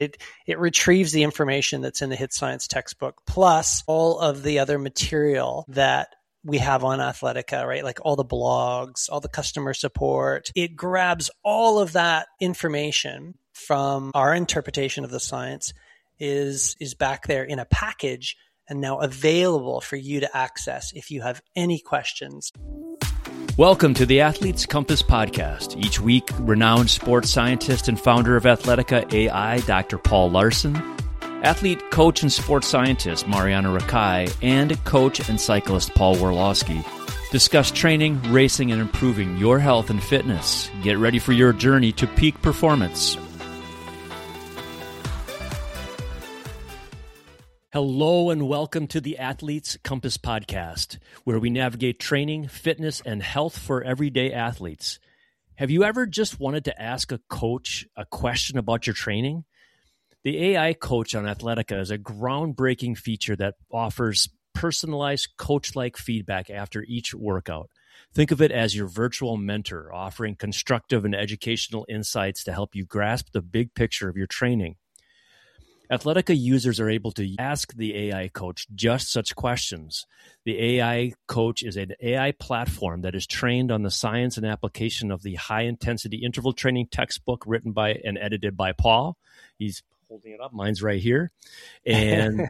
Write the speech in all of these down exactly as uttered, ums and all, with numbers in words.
It it retrieves the information that's in the Hit Science textbook, plus all of the other material that we have on Athletica, right? Like all the blogs, all the customer support. It grabs all of that information from our interpretation of the science, is is back there in a package and now available for you to access if you have any questions. Welcome to the Athletes Compass podcast. Each week, renowned sports scientist and founder of Athletica A I, Doctor Paul Larson, athlete, coach, and sports scientist Mariana Rakai, and coach and cyclist Paul Worlowski discuss training, racing, and improving your health and fitness. Get ready for your journey to peak performance. Hello and welcome to the Athletes Compass podcast, where we navigate training, fitness, and health for everyday athletes. Have you ever just wanted to ask a coach a question about your training? The A I Coach on Athletica is a groundbreaking feature that offers personalized coach-like feedback after each workout. Think of it as your virtual mentor, offering constructive and educational insights to help you grasp the big picture of your training. Athletica users are able to ask the A I Coach just such questions. The A I Coach is an A I platform that is trained on the science and application of the high-intensity interval training textbook written by and edited by Paul. He's holding it up. Mine's right here. And,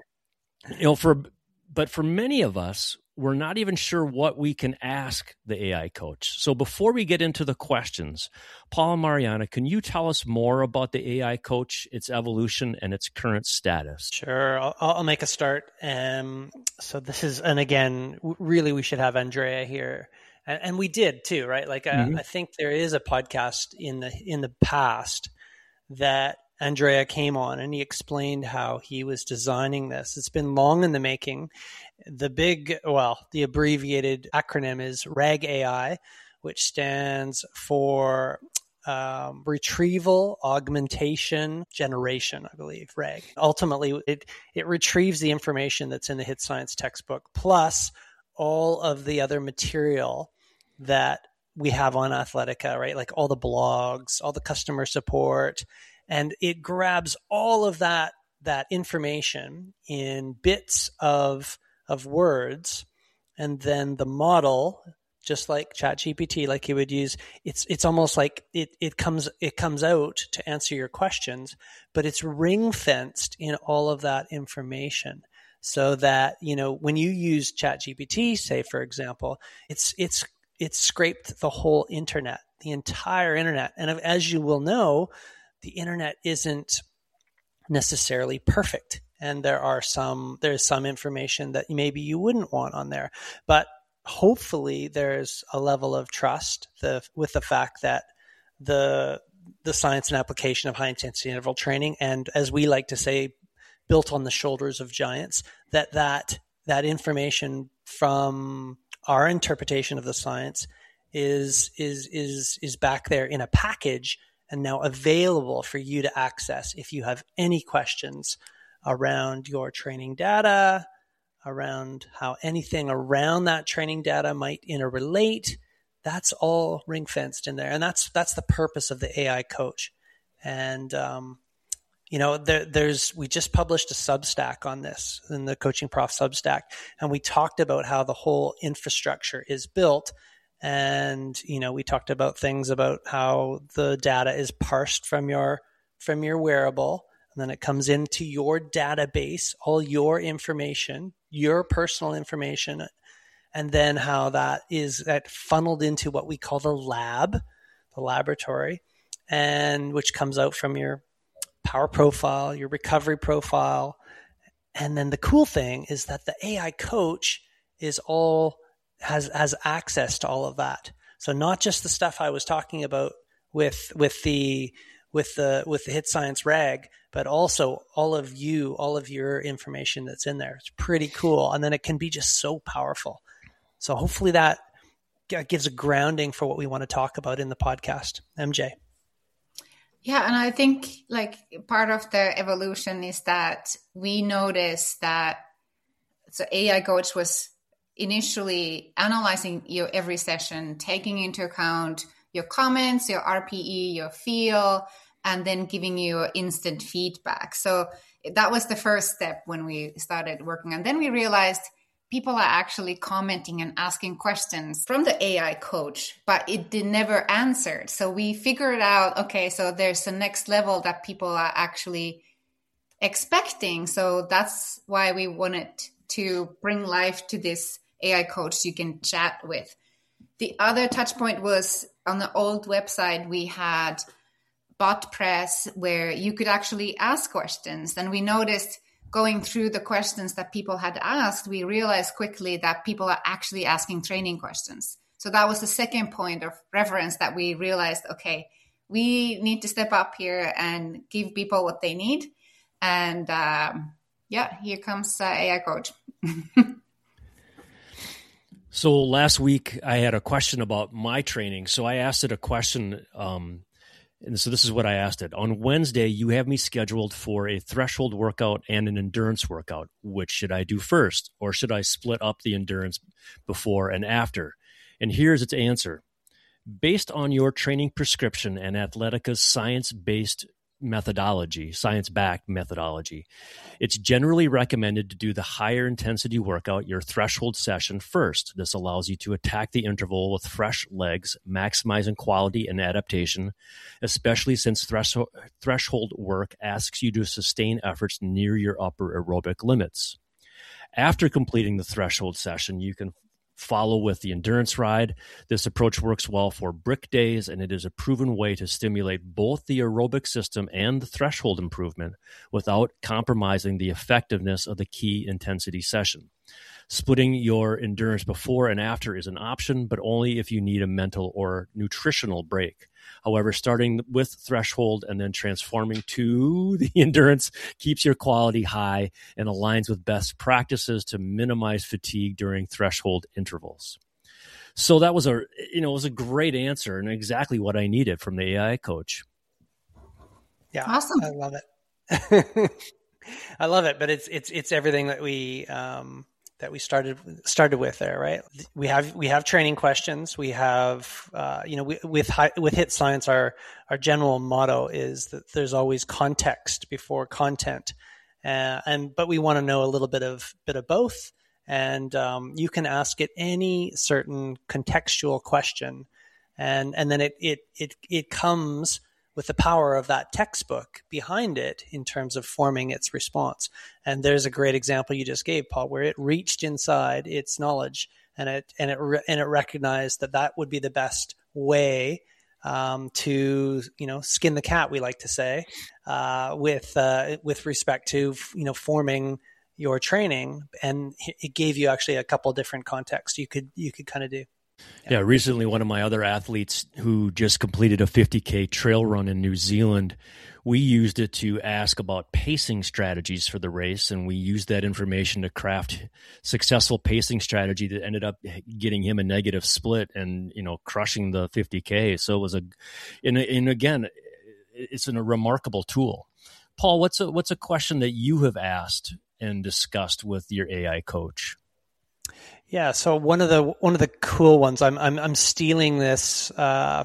you know, for, but for many of us, we're not even sure what we can ask the A I Coach. So before we get into the questions, Paul and Mariana, can you tell us more about the A I Coach, its evolution, and its current status? Sure. I'll, I'll make a start. Um, so this is, and again, really we should have Andrea here. And, and we did too, right? Like mm-hmm. I, I think there is a podcast in the in the past that Andrea came on and he explained how he was designing this. It's been long in the making. The big, well, the abbreviated acronym is RAG A I, which stands for um, Retrieval Augmentation Generation, I believe, RAG. Ultimately, it, it retrieves the information that's in the Hit Science textbook, plus all of the other material that we have on Athletica, right? Like all the blogs, all the customer support, and it grabs all of that that information in bits of of words, and then the model, just like ChatGPT, like you would use, it's it's almost like it it comes it comes out to answer your questions, but it's ring fenced in all of that information, so that you know when you use ChatGPT, say for example, it's it's it's scraped the whole internet, the entire internet, and as you will know, the internet isn't necessarily perfect. And there are some, there's some information that maybe you wouldn't want on there, but hopefully there's a level of trust the, with the fact that the, the science and application of high intensity interval training, and as we like to say, built on the shoulders of giants, that that, that information from our interpretation of the science is, is, is, is back there in a package and now available for you to access if you have any questions around your training data, around how anything around that training data might interrelate. That's all ring fenced in there. And that's that's the purpose of the A I Coach. And, um, you know, there, there's we just published a Substack on this in the Coaching Prof Substack. And we talked about how the whole infrastructure is built. And, you know, we talked about things about how the data is parsed from your from your wearable. And then it comes into your database, all your information, your personal information, and then how that is that funneled into what we call the lab, the laboratory, and which comes out from your power profile, your recovery profile. And then the cool thing is that the A I Coach is all has has access to all of that. So not just the stuff I was talking about with with the with the with the Hit Science RAG, but also all of you, all of your information that's in there. It's pretty cool. And then it can be just so powerful. So hopefully that gives a grounding for what we want to talk about in the podcast. M J. Yeah, and I think like part of the evolution is that we noticed that so A I Coach was initially analyzing your every session, taking into account your comments, your R P E, your feel, and then giving you instant feedback. So that was the first step when we started working. And then we realized people are actually commenting and asking questions from the A I coach, but it did never answered. So we figured out, okay, so there's the next level that people are actually expecting. So that's why we wanted to bring life to this A I coach you can chat with. The other touch point was on the old website, we had BotPress where you could actually ask questions. And we noticed going through the questions that people had asked, we realized quickly that people are actually asking training questions. So that was the second point of reference that we realized, okay, we need to step up here and give people what they need. And um, yeah, here comes uh, A I coach. So last week I had a question about my training. So I asked it a question. Um, and so this is what I asked it. On Wednesday, you have me scheduled for a threshold workout and an endurance workout. Which should I do first? Or should I split up the endurance before and after? And here's its answer. Based on your training prescription and Athletica's science-based methodology, science-backed methodology, it's generally recommended to do the higher intensity workout, your threshold session, first. This allows you to attack the interval with fresh legs, maximizing quality and adaptation, especially since threshold, threshold work asks you to sustain efforts near your upper aerobic limits. After completing the threshold session, you can follow with the endurance ride. This approach works well for brick days, and it is a proven way to stimulate both the aerobic system and the threshold improvement without compromising the effectiveness of the key intensity session. Splitting your endurance before and after is an option, but only if you need a mental or nutritional break. However, starting with threshold and then transforming to the endurance keeps your quality high and aligns with best practices to minimize fatigue during threshold intervals. So that was a, you know, it was a great answer and exactly what I needed from the A I coach. Yeah, awesome. I love it. I love it, but it's it's it's everything that we um, that we started started with there, right? We have we have training questions. We have uh, you know we, with high, with Hit Science, our our general motto is that there's always context before content, uh, and but we want to know a little bit of bit of both. And um, you can ask it any certain contextual question, and and then it it it it comes with the power of that textbook behind it in terms of forming its response. And there's a great example you just gave, Paul, where it reached inside its knowledge and it and it and it recognized that that would be the best way um, to you know skin the cat, we like to say, uh, with uh, with respect to you know forming your training. And it gave you actually a couple different contexts you could you could kind of do. Yeah. yeah, recently one of my other athletes who just completed a fifty K trail run in New Zealand, we used it to ask about pacing strategies for the race, and we used that information to craft successful pacing strategy that ended up getting him a negative split and, you know, crushing the fifty K. So it was a, and, and again, it's an, a remarkable tool. Paul, what's a, what's a question that you have asked and discussed with your A I coach? Yeah, so one of the one of the cool ones, I'm I'm I'm stealing this uh,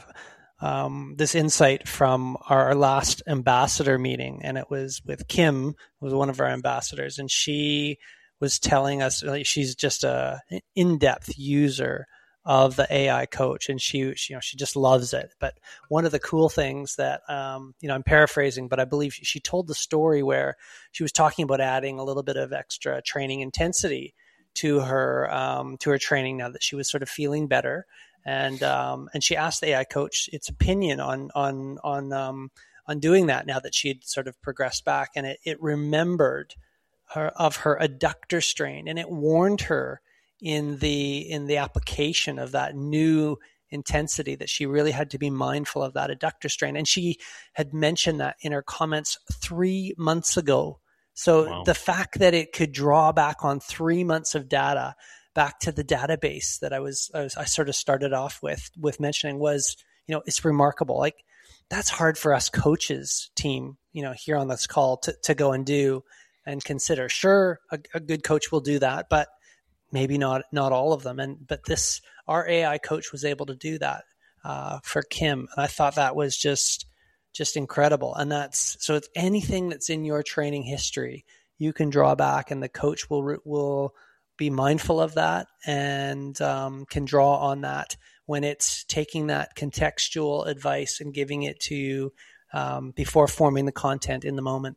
um, this insight from our last ambassador meeting, and it was with Kim, who was one of our ambassadors, and she was telling us like, she's just a in-depth user of the A I coach, and she, she you know she just loves it. But one of the cool things that um, you know I'm paraphrasing, but I believe she, she told the story where she was talking about adding a little bit of extra training intensity to her um, to her training now that she was sort of feeling better, and um, and she asked the A I coach its opinion on on on um, on doing that now that she had sort of progressed back, and it, it remembered her of her adductor strain, and it warned her in the in the application of that new intensity that she really had to be mindful of that adductor strain, and she had mentioned that in her comments three months ago. So wow. The fact that it could draw back on three months of data back to the database that I was, I was, I sort of started off with, with mentioning was, you know, it's remarkable. Like that's hard for us coaches team, you know, here on this call to, to go and do and consider. Sure. A, a good coach will do that, but maybe not, not all of them. And, but this, our A I coach was able to do that uh, for Kim. And I thought that was just, just incredible. And that's, so it's anything that's in your training history, you can draw back and the coach will, will be mindful of that and um, can draw on that when it's taking that contextual advice and giving it to you um, before forming the content in the moment.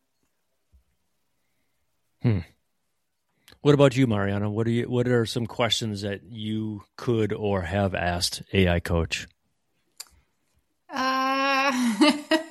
Hmm. What about you, Mariana? What are you, what are some questions that you could or have asked A I Coach? Uh,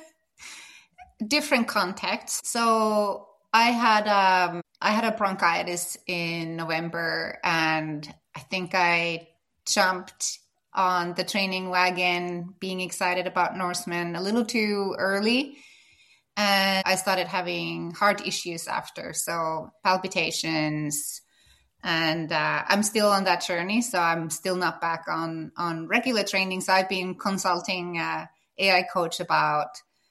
different contexts. So I had um I had a bronchitis in November, and I think I jumped on the training wagon, being excited about Norseman a little too early. And I started having heart issues after, so palpitations. And uh, I'm still on that journey, so I'm still not back on, on regular training. So I've been consulting uh, A I Coach about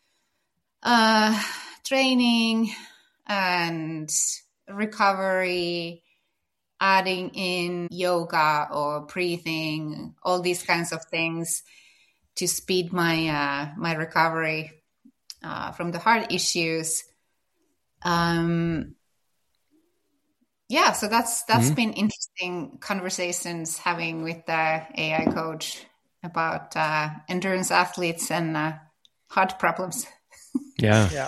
uh, training and recovery, adding in yoga or breathing, all these kinds of things to speed my uh, my recovery uh, from the heart issues. Um, yeah, so that's that's mm-hmm. been interesting conversations having with the A I Coach about uh, endurance athletes and uh, heart problems. Yeah, yeah,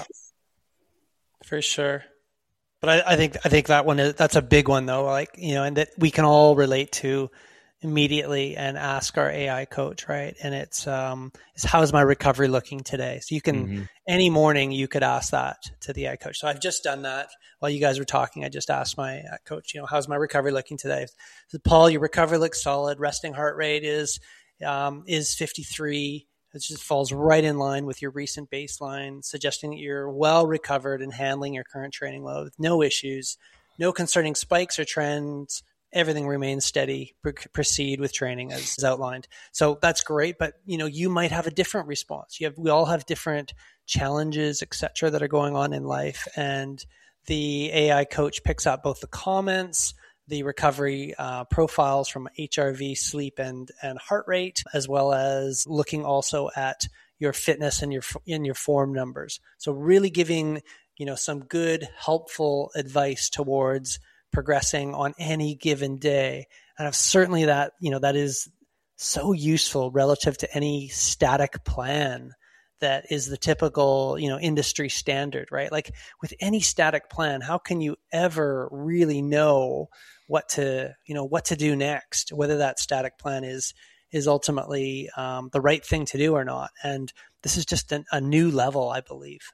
for sure. But I, I think I think that one is, that's a big one though. Like, you know, and that we can all relate to immediately and ask our A I coach, right? And it's um, is how's my recovery looking today? So you can mm-hmm. any morning you could ask that to the A I coach. So I've just done that while you guys were talking. I just asked my coach, you know, how's my recovery looking today? So, Paul, your recovery looks solid. Resting heart rate is um, is fifty-three. It just falls right in line with your recent baseline, suggesting that you're well recovered and handling your current training load. No issues, no concerning spikes or trends. Everything remains steady. Proceed with training as outlined. So that's great, but you know, you might have a different response. You have, we all have different challenges, et cetera, that are going on in life, and the A I coach picks up both the comments, the recovery uh, profiles from H R V, sleep, and and heart rate, as well as looking also at your fitness and your in your form numbers. So really giving, you know, some good, helpful advice towards progressing on any given day. And I've certainly that, you know, that is so useful relative to any static plan that is the typical, you know, industry standard, right? Like with any static plan, how can you ever really know what to, you know, what to do next, whether that static plan is, is ultimately um, the right thing to do or not. And this is just an, a new level, I believe.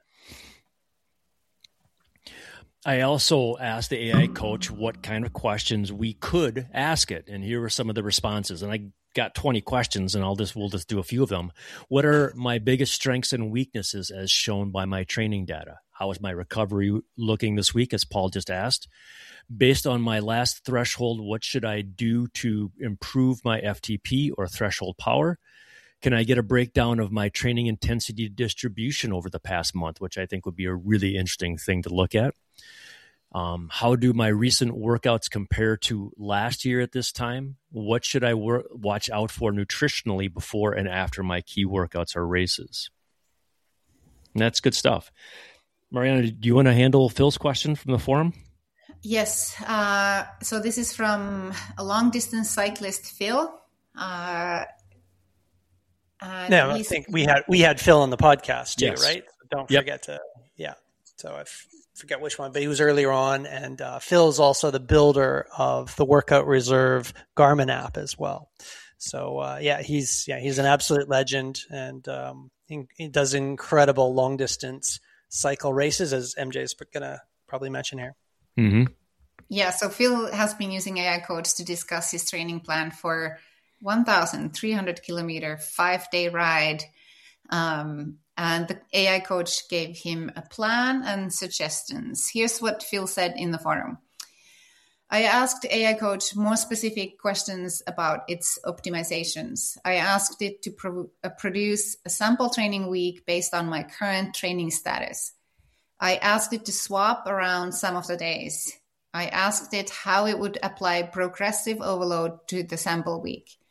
I also asked the A I coach what kind of questions we could ask it. And here were some of the responses. And I got twenty questions, and I'll just, we'll just do a few of them. What are my biggest strengths and weaknesses as shown by my training data? How is my recovery looking this week, as Paul just asked? Based on my last threshold, what should I do to improve my F T P or threshold power? Can I get a breakdown of my training intensity distribution over the past month, which I think would be a really interesting thing to look at? Um, how do my recent workouts compare to last year at this time? What should I wor- watch out for nutritionally before and after my key workouts or races? And that's good stuff. Mariana, do you want to handle Phil's question from the forum? Yes. Uh, so this is from a long-distance cyclist, Phil. Uh, no, I think we had we had Phil on the podcast too, yes. Right? So don't yep. forget to, yeah. So I f- forget which one, but he was earlier on. And uh, Phil is also the builder of the Workout Reserve Garmin app as well. So uh, yeah, he's yeah he's an absolute legend, and um, he, he does incredible long-distance cycle races, as M J is going to probably mention here. Mm-hmm. Yeah, so Phil has been using A I Coach to discuss his training plan for one thousand three hundred kilometer, five-day ride. Um, and the A I Coach gave him a plan and suggestions. Here's what Phil said in the forum. I asked A I Coach more specific questions about its optimizations. I asked it to pro- uh, produce a sample training week based on my current training status. I asked it to swap around some of the days. I asked it how it would apply progressive overload to the sample week.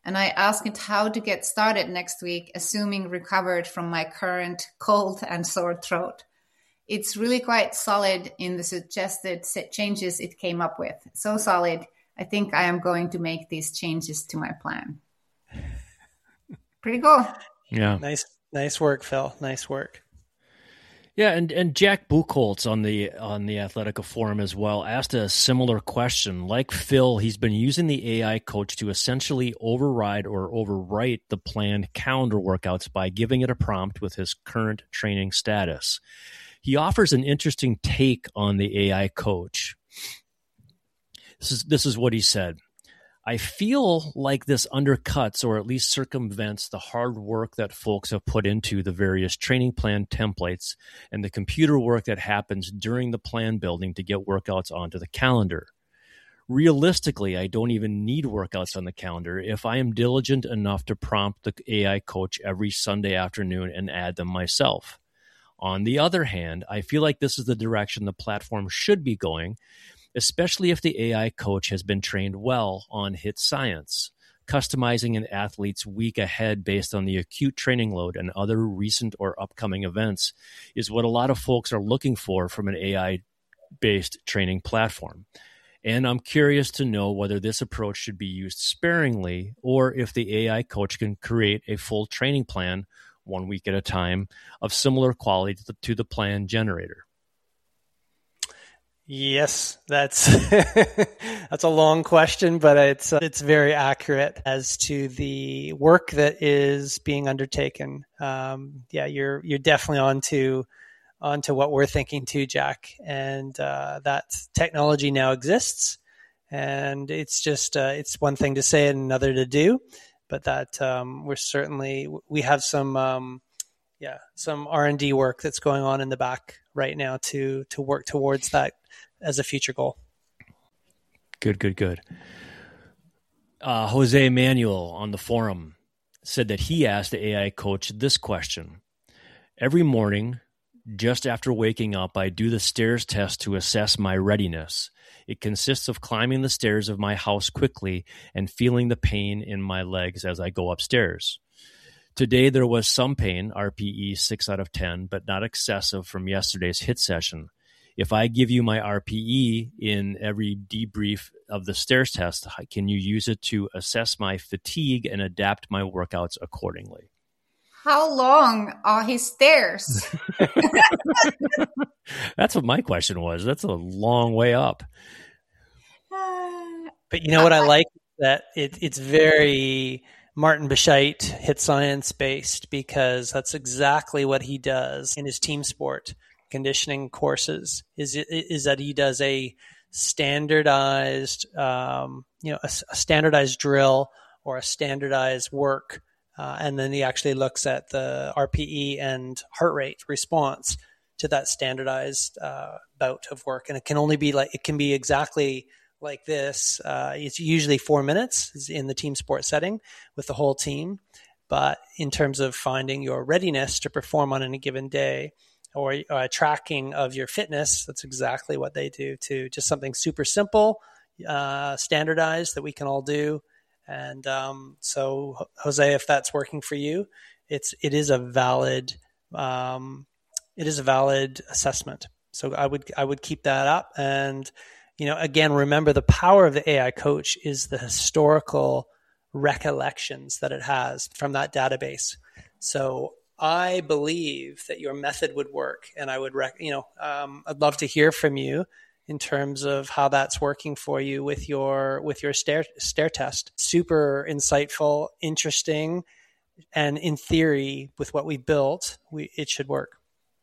And I asked it how to get started next week, assuming recovered from my current cold and sore throat. It's really quite solid in the suggested changes it came up with. So solid, I think I am going to make these changes to my plan. Pretty cool. Yeah. Nice, nice work, Phil. Nice work. Yeah, and, and Jack Buchholz on the on the Athletica forum as well asked a similar question. Like Phil, he's been using the A I coach to essentially override or overwrite the planned calendar workouts by giving it a prompt with his current training status. He offers an interesting take on the A I coach. This is this is what he said. I feel like this undercuts or at least circumvents the hard work that folks have put into the various training plan templates and the computer work that happens during the plan building to get workouts onto the calendar. Realistically, I don't even need workouts on the calendar if I am diligent enough to prompt the A I coach every Sunday afternoon and add them myself. On the other hand, I feel like this is the direction the platform should be going, especially if the A I coach has been trained well on HIIT science. Customizing an athlete's week ahead based on the acute training load and other recent or upcoming events is what a lot of folks are looking for from an A I-based training platform. And I'm curious to know whether this approach should be used sparingly or if the A I coach can create a full training plan one week at a time of similar quality to the, to the plan generator. Yes, that's that's a long question, but it's uh, it's very accurate as to the work that is being undertaken. Um, yeah, you're you're definitely onto onto what we're thinking too, Jack. And uh, that technology now exists, and it's just uh, it's one thing to say and another to do. But that um, we're certainly we have some um, yeah some R and D work that's going on in the back right now to to work towards that as a future goal. Good, good, good. Uh, Jose Manuel on the forum said that he asked the A I coach this question. Every morning, just after waking up, I do the stairs test to assess my readiness. It consists of climbing the stairs of my house quickly and feeling the pain in my legs as I go upstairs. Today, there was some pain, R P E six out of ten, but not excessive from yesterday's HIIT session. If I give you my R P E in every debrief of the stairs test, can you use it to assess my fatigue and adapt my workouts accordingly? How long are his stairs? That's what my question was. That's a long way up. But you know what I like? That it, it's very Martin Bescheid HIIT science based, because that's exactly what he does in his team sport conditioning courses, is is that he does a standardized, um, you know, a, a standardized drill or a standardized work, uh, and then he actually looks at the R P E and heart rate response to that standardized uh, bout of work, and it can only be like it can be exactly like this. Uh, it's usually four minutes in the team sport setting with the whole team, but in terms of finding your readiness to perform on any given day, or a tracking of your fitness, that's exactly what they do too. Just something super simple, uh, standardized that we can all do. And um, so, Jose, if that's working for you, it's it is a valid um, it is a valid assessment. So I would I would keep that up. And you know, again, remember the power of the A I coach is the historical recollections that it has from that database. So I believe that your method would work, and I would, rec- you know, um, I'd love to hear from you in terms of how that's working for you with your with your stair stair test. Super insightful, interesting, and in theory, with what we built, we it should work.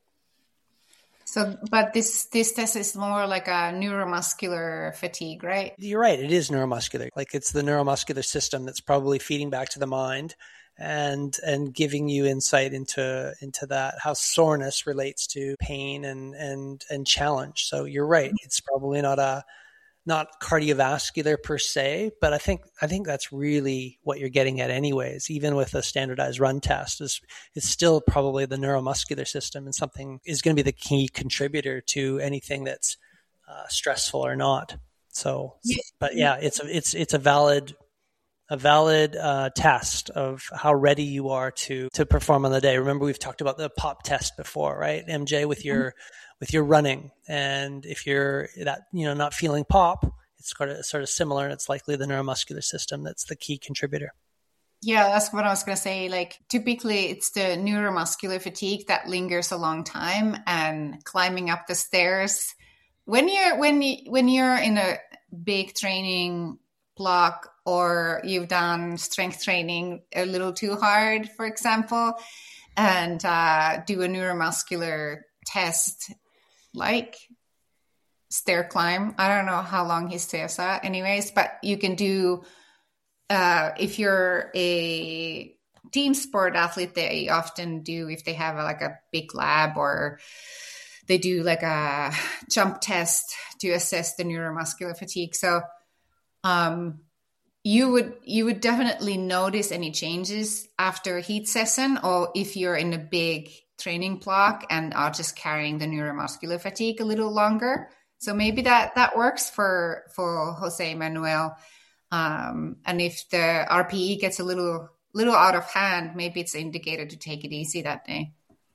So, but this this test is more like a neuromuscular fatigue, right? You're right. It is neuromuscular. Like it's the neuromuscular system that's probably feeding back to the mind. And and giving you insight into into that, how soreness relates to pain and and and challenge. So you're right; it's probably not a not cardiovascular per se, but I think I think that's really what you're getting at, anyways. Even with a standardized run test, is it's still probably the neuromuscular system, and something is going to be the key contributor to anything that's uh, stressful or not. So, but yeah, it's a, it's it's a valid a valid uh, test of how ready you are to to perform on the day. Remember, we've talked about the pop test before, right, M J, with your mm-hmm. with your running, and if you're that you know not feeling pop, it's sort of sort of similar, and it's likely the neuromuscular system that's the key contributor. Yeah, that's what I was going to say. Like, typically it's the neuromuscular fatigue that lingers a long time, and climbing up the stairs. When you're when you when you're in a big training block, or you've done strength training a little too hard, for example, and uh, do a neuromuscular test, like stair climb. I don't know how long his stairs are, anyways, but you can do. Uh, if you're a team sport athlete, they often do, if they have a, like a big lab, or they do like a jump test to assess the neuromuscular fatigue. So um, you would you would definitely notice any changes after a heat session, or if you're in a big training block and are just carrying the neuromuscular fatigue a little longer. So maybe that that works for for Jose Manuel. Um, and if the R P E gets a little little out of hand, maybe it's an indicator to take it easy that day.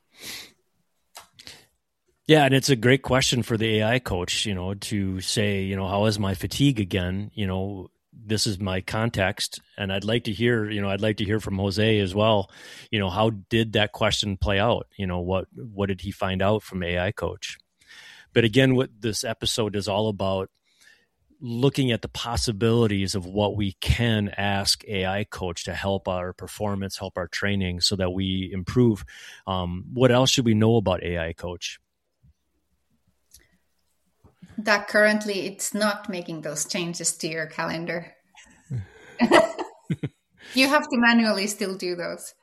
Yeah, and it's a great question for the A I coach, you know, to say, you know, how is my fatigue again? You know, this is my context, and I'd like to hear, you know, I'd like to hear from Jose as well. You know, how did that question play out? You know, what what did he find out from A I coach? But again, what this episode is all about, looking at the possibilities of what we can ask A I coach to help our performance, help our training so that we improve. Um, what else should we know about A I coach? That currently it's not making those changes to your calendar. You have to manually still do those.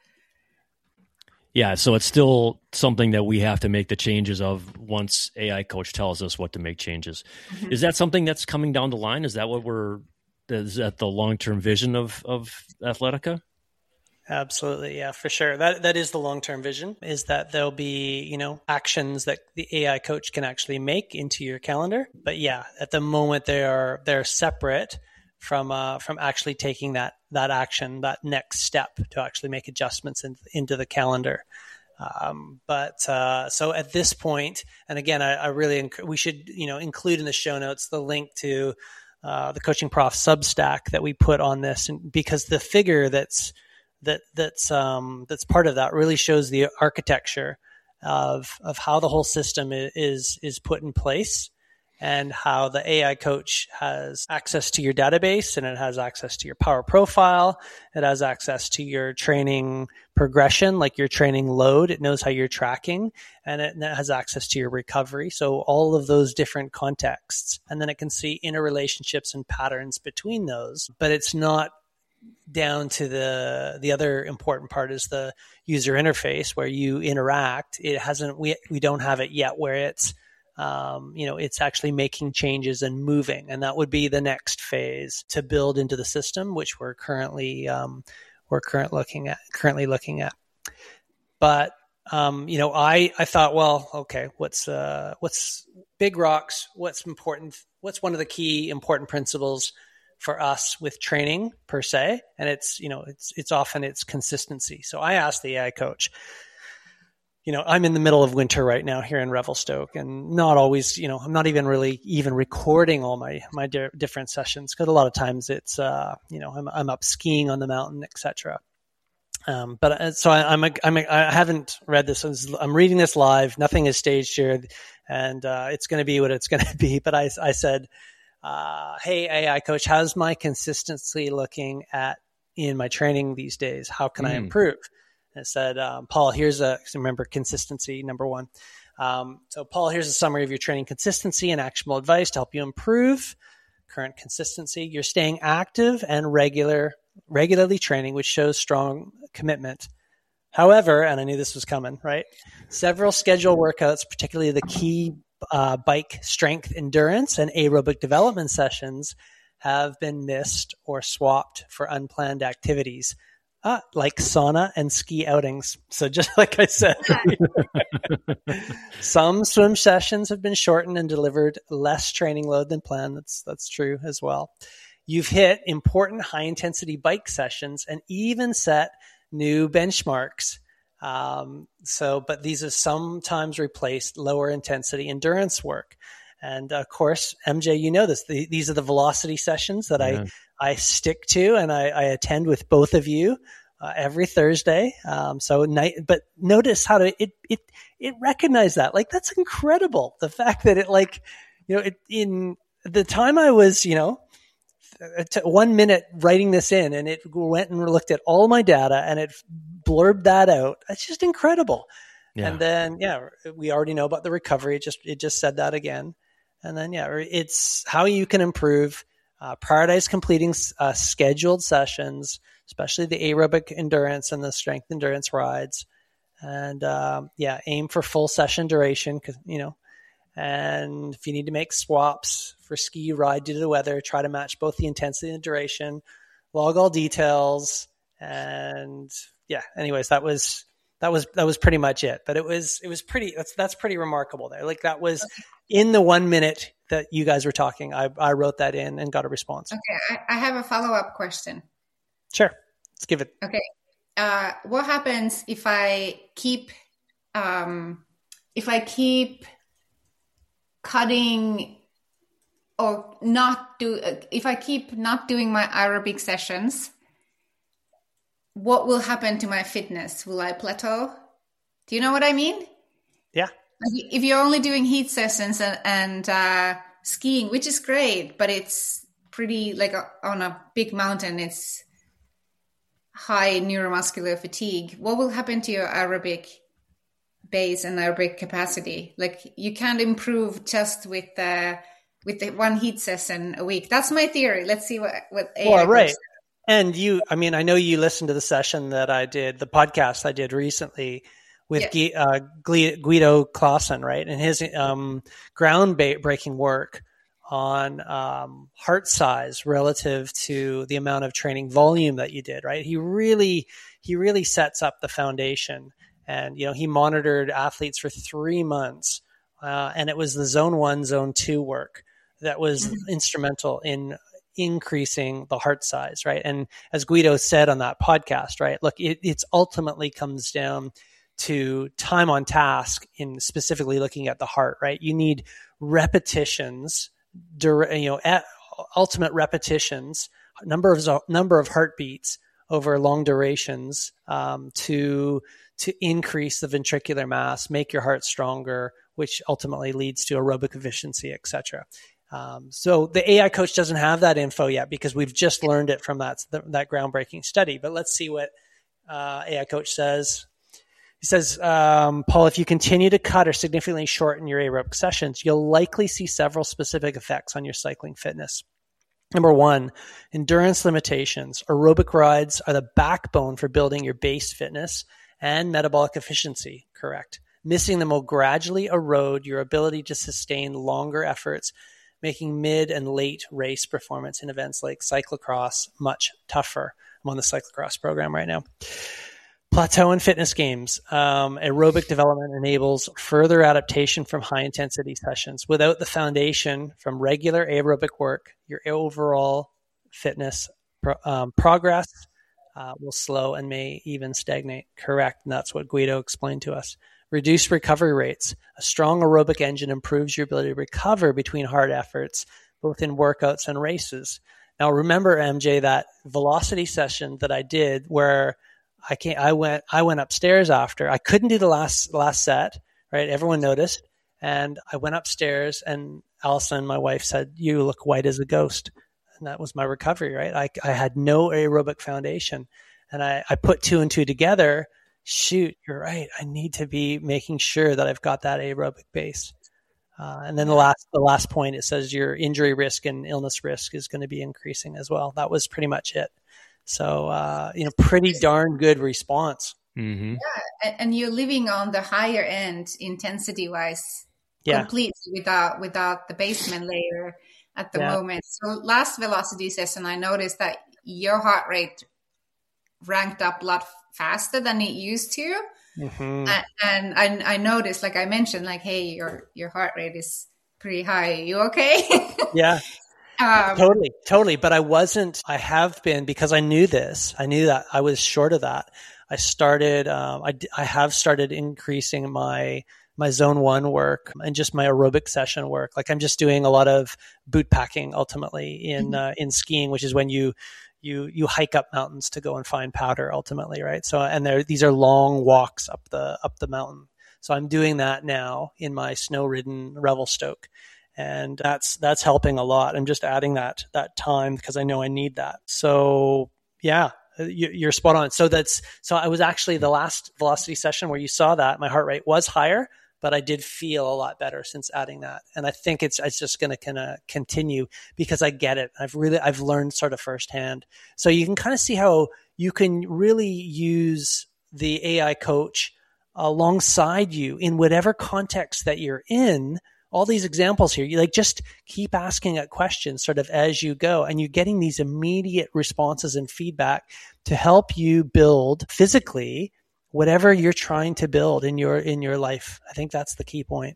Yeah, so it's still something that we have to make the changes of once A I coach tells us what to make changes. Mm-hmm. Is that something that's coming down the line? Is that what we're, is that the long-term vision of, of Athletica? Absolutely. Yeah, for sure. That that is the long-term vision, is that there'll be, you know, actions that the A I coach can actually make into your calendar. But yeah, at the moment they are, they're separate from uh, from actually taking that that action, that next step to actually make adjustments in, into the calendar. Um, but uh, so at this point, and again, I, I really enc- we should you know include in the show notes the link to uh, the Coaching Prof Substack that we put on this, and because the figure that's that that's um, that's part of that really shows the architecture of of how the whole system is is put in place, and how the A I coach has access to your database, and it has access to your power profile. It has access to your training progression, like your training load. It knows how you're tracking, and it has access to your recovery. So all of those different contexts, and then it can see interrelationships and patterns between those. But it's not down to the the other important part is the user interface where you interact. It hasn't, we, we don't have it yet where it's, Um, you know, it's actually making changes and moving, and that would be the next phase to build into the system, which we're currently um, we're current looking at currently looking at. But um, you know, I I thought, well, okay, what's uh, what's big rocks? What's important? What's one of the key important principles for us with training per se? And it's you know, it's it's often it's consistency. So I asked the A I coach. You know, I'm in the middle of winter right now here in Revelstoke, and not always, you know, I'm not even really even recording all my, my di- different sessions, because a lot of times it's, uh, you know, I'm, I'm up skiing on the mountain, et cetera. Um, but uh, so I, I'm, a, I'm a, I haven't read this. I'm reading this live. Nothing is staged here, and uh, it's going to be what it's going to be. But I, I said, uh, hey, A I coach, how's my consistency looking at in my training these days? How can mm. I improve? And it said, um, Paul, here's a, remember consistency, number one. Um, so Paul, here's a summary of your training consistency and actionable advice to help you improve current consistency. You're staying active and regular, regularly training, which shows strong commitment. However, and I knew this was coming, right? Several scheduled workouts, particularly the key uh, bike strength endurance and aerobic development sessions, have been missed or swapped for unplanned activities. Uh, like sauna and ski outings. So just like I said, some swim sessions have been shortened and delivered less training load than planned. That's that's true as well. you've hit important high intensity bike sessions and even set new benchmarks. Um, so, but these have sometimes replaced lower intensity endurance work. And of course, M J, you know this, the, these are the velocity sessions that yeah. I, I stick to and I, I attend with both of you uh, every Thursday. Um, so night, but notice how to, it, it, it recognized that. Like, that's incredible. The fact that it like, you know, it, in the time I was, you know, t- one minute writing this in and it went and looked at all my data and it blurbed that out. That's just incredible. Yeah. And then, yeah, we already know about the recovery. It just, it just said that again. And then, yeah, it's how you can improve, uh, prioritize completing uh, scheduled sessions, especially the aerobic endurance and the strength endurance rides. And, um, yeah, aim for full session duration because, you know, and if you need to make swaps for ski ride due to the weather, try to match both the intensity and duration, log all details. And yeah, anyways, that was, that was, that was pretty much it, but it was, it was pretty, that's, that's pretty remarkable there. Like that was okay. In the one minute that you guys were talking, I, I wrote that in and got a response. Okay. I, I have a follow-up question. Sure. Let's give it. Okay. Uh, what happens if I keep, um, if I keep cutting or not do, if I keep not doing my aerobic sessions, what will happen to my fitness? Will I plateau? Do you know what I mean? Yeah. If you're only doing heat sessions and, and uh, skiing, which is great, but it's pretty like a, on a big mountain, it's high neuromuscular fatigue. What will happen to your aerobic base and aerobic capacity? Like you can't improve just with the with the one heat session a week. That's my theory. Let's see what what A I well, right. goes. And you, I mean, I know you listened to the session that I did, the podcast I did recently with yeah. uh, Guido Clausen, right? And his um, groundbreaking work on um, heart size relative to the amount of training volume that you did, right? He really, he really sets up the foundation. And, you know, he monitored athletes for three months. Uh, and it was the zone one, zone two work that was mm-hmm. instrumental in increasing the heart size, right? And as Guido said on that podcast, right, look, it it's ultimately comes down to time on task in specifically looking at the heart, right? You need repetitions, dur- you know, at ultimate repetitions, number of number of heartbeats over long durations um, to to increase the ventricular mass, make your heart stronger, which ultimately leads to aerobic efficiency, et cetera. Um, so the A I coach doesn't have that info yet because we've just learned it from that that groundbreaking study. But let's see what uh, A I coach says. He says, um, Paul, if you continue to cut or significantly shorten your aerobic sessions, you'll likely see several specific effects on your cycling fitness. Number one, endurance limitations. Aerobic rides are the backbone for building your base fitness and metabolic efficiency, correct? Missing them will gradually erode your ability to sustain longer efforts, making mid and late race performance in events like cyclocross much tougher. I'm on the cyclocross program right now. Plateau and fitness games. Um, aerobic development enables further adaptation from high-intensity sessions. Without the foundation from regular aerobic work, your overall fitness pro- um, progress uh, will slow and may even stagnate. Correct, and that's what Guido explained to us. Reduced recovery rates. A strong aerobic engine improves your ability to recover between hard efforts, both in workouts and races. Now, remember, M J, that velocity session that I did where I can't, I went, I went upstairs after. I couldn't do the last, last set, right? Everyone noticed. And I went upstairs and Allison, my wife, said, "You look white as a ghost." And that was my recovery, right? I, I had no aerobic foundation. And I, I put two and two together. Shoot, you're right. I need to be making sure that I've got that aerobic base. Uh, and then the last, the last point, it says your injury risk and illness risk is going to be increasing as well. That was pretty much it. So, uh, you know, pretty darn good response. Mm-hmm. Yeah, and you're living on the higher end intensity-wise, yeah. completely without without the basement layer at the yeah. moment. So last velocity session, I noticed that your heart rate ranked up a lot faster than it used to. Mm-hmm. And, and I, I noticed, like I mentioned, like, hey, your your heart rate is pretty high. Are you okay? Yeah. Um, totally, totally. But I wasn't, I have been, because I knew this, I knew that I was short of that. I started, um, I, I have started increasing my, my zone one work and just my aerobic session work. Like I'm just doing a lot of boot packing ultimately in, mm-hmm. uh, in skiing, which is when you, you, you hike up mountains to go and find powder ultimately. Right. So, and there, these are long walks up the, up the mountain. So I'm doing that now in my snow ridden Revelstoke. And that's, that's helping a lot. I'm just adding that, that time because I know I need that. So yeah, you're spot on. So that's, so I was actually the last velocity session where you saw that my heart rate was higher, but I did feel a lot better since adding that. And I think it's, it's just going to kind of continue because I get it. I've really, I've learned sort of firsthand. So you can kind of see how you can really use the A I coach alongside you in whatever context that you're in. All these examples here, you like just keep asking it questions sort of as you go, and you're getting these immediate responses and feedback to help you build physically whatever you're trying to build in your in your life. I think that's the key point.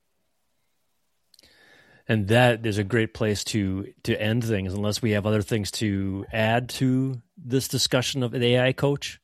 And that is a great place to to end things, unless we have other things to add to this discussion of the A I coach.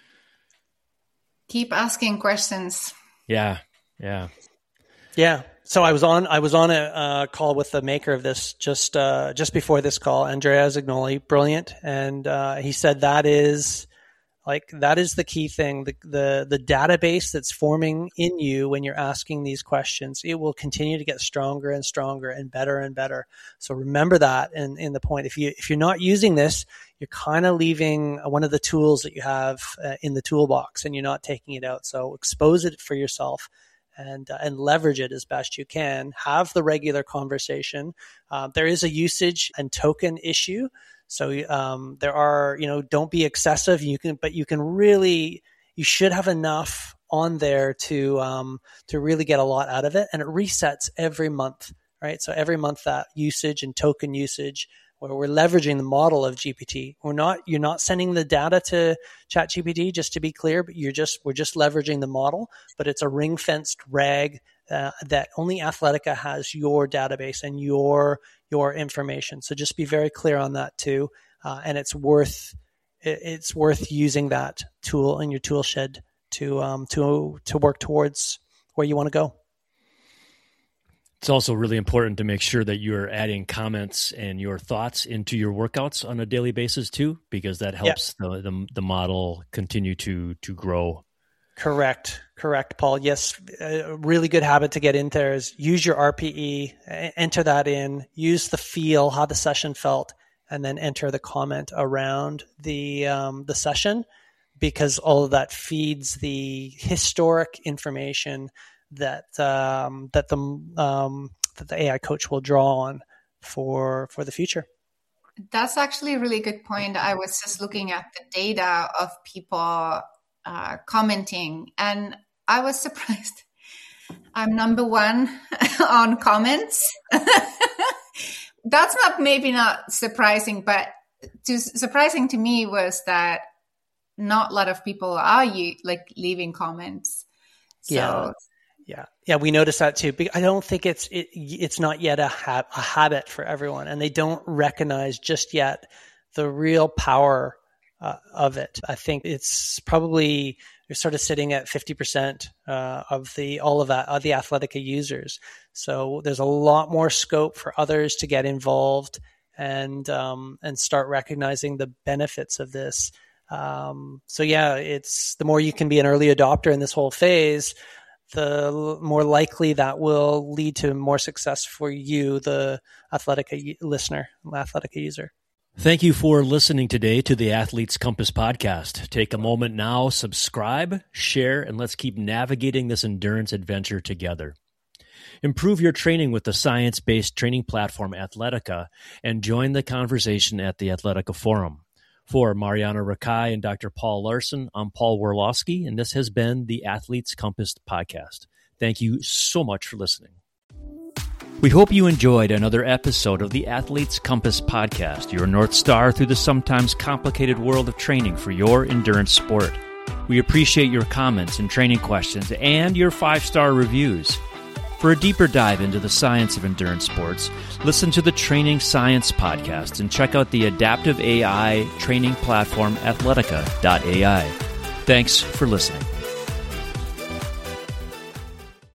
Keep asking questions. Yeah, yeah, yeah. So I was on I was on a uh, call with the maker of this just uh, just before this call, Andrea Zagnoli, brilliant, and uh, he said that is like that is the key thing, the, the the database that's forming in you when you're asking these questions. It will continue to get stronger and stronger and better and better. So remember that in, in the point. If you if you're not using this, you're kind of leaving one of the tools that you have uh, in the toolbox, and you're not taking it out. So expose it for yourself. And uh, and leverage it as best you can. Have the regular conversation. Uh, there is a usage and token issue, so um, there are you know don't be excessive. You can, but you can really you should have enough on there to um, to really get a lot out of it. And it resets every month, right? So every month that usage and token usage, where we're leveraging the model of G P T. We're not, you're not sending the data to ChatGPT, just to be clear, but you're just, we're just leveraging the model, but it's a ring fenced rag uh, that only Athletica has your database and your, your information. So just be very clear on that too. Uh, and it's worth, it, it's worth using that tool in your tool shed to, um, to, to work towards where you want to go. It's also really important to make sure that you're adding comments and your thoughts into your workouts on a daily basis too, because that helps yeah. the, the the model continue to to grow. Correct, correct, Paul. Yes, a really good habit to get in there is use your R P E, enter that in, use the feel, how the session felt, and then enter the comment around the um, the session, because all of that feeds the historic information that um, that the um, that the A I coach will draw on for for the future. That's actually a really good point. I was just looking at the data of people uh, commenting, and I was surprised. I'm number one on comments. That's not maybe not surprising, but to, surprising to me was that not a lot of people are you like leaving comments. So, yeah. Yeah, yeah, we noticed that too. I don't think it's it, it's not yet a, ha- a habit for everyone, and they don't recognize just yet the real power uh, of it. I think it's probably you're sort of sitting at fifty percent uh, of the all of that of the Athletica users. So there's a lot more scope for others to get involved and um, and start recognizing the benefits of this. Um, so yeah, it's the more you can be an early adopter in this whole phase, the more likely that will lead to more success for you, the Athletica listener, Athletica user. Thank you for listening today to the Athletes Compass podcast. Take a moment now, subscribe, share, and let's keep navigating this endurance adventure together. Improve your training with the science-based training platform Athletica and join the conversation at the Athletica Forum. For Mariana Rakai and Doctor Paul Larson, I'm Paul Worlowski, and this has been the Athletes Compass podcast. Thank you so much for listening. We hope you enjoyed another episode of the Athletes Compass podcast, your North Star through the sometimes complicated world of training for your endurance sport. We appreciate your comments and training questions and your five-star reviews. For a deeper dive into the science of endurance sports, listen to the Training Science Podcast and check out the adaptive A I training platform athletica dot A I. Thanks for listening.